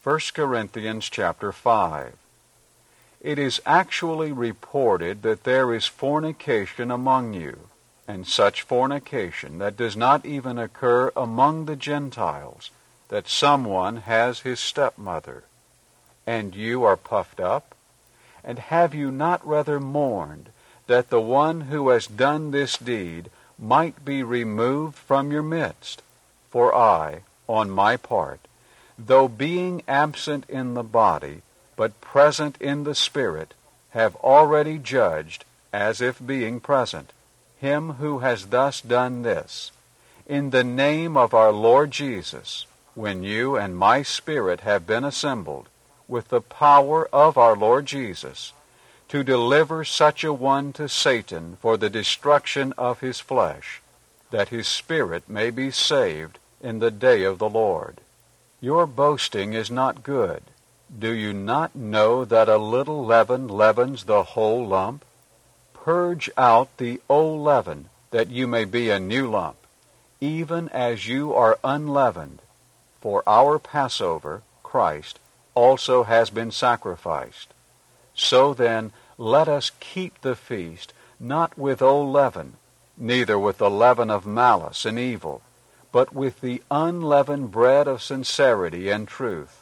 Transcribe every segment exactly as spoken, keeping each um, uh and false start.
First Corinthians chapter five. It is actually reported that there is fornication among you, and such fornication that does not even occur among the Gentiles, that someone has his stepmother. And you are puffed up? And have you not rather mourned that the one who has done this deed might be removed from your midst? For I, on my part, though being absent in the body, but present in the Spirit, have already judged, as if being present, him who has thus done this, in the name of our Lord Jesus, when you and my spirit have been assembled, with the power of our Lord Jesus, to deliver such a one to Satan for the destruction of his flesh, that his spirit may be saved in the day of the Lord. Your boasting is not good. Do you not know that a little leaven leavens the whole lump? Purge out the old leaven, that you may be a new lump, even as you are unleavened. For our Passover, Christ, also has been sacrificed. So then, let us keep the feast, not with old leaven, neither with the leaven of malice and evil, but with the unleavened bread of sincerity and truth.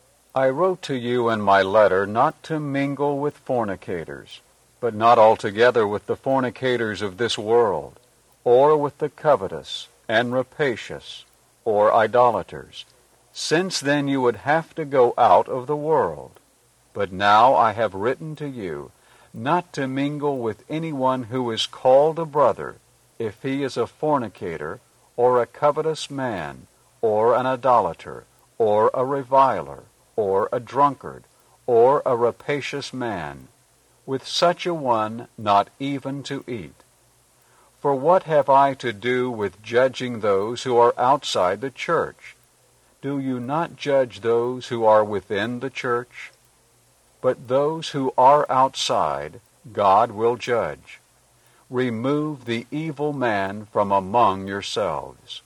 I wrote to you in my letter not to mingle with fornicators, but not altogether with the fornicators of this world, or with the covetous and rapacious, or idolaters. Since then you would have to go out of the world. But now I have written to you not to mingle with anyone who is called a brother, if he is a fornicator, or a covetous man, or an idolater, or a reviler, or a drunkard, or a rapacious man. With such a one not even to eat. For what have I to do with judging those who are outside the church? Do you not judge those who are within the church? But those who are outside, God will judge. Remove the evil man from among yourselves.